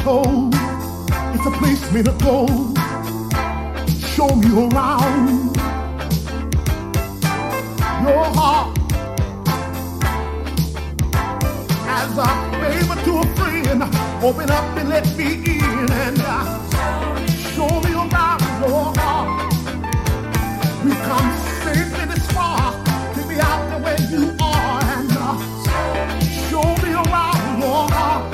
told. It's a place me to go. Show me around your heart as a favor to a friend. Open up and let me in and show me around your heart. We come safely this far to be out the way you are and show me around your heart.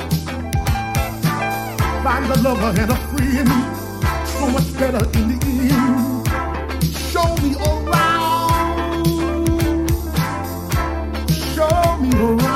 Find a lover and a friend, so much better in the end. Show me around. Show me around.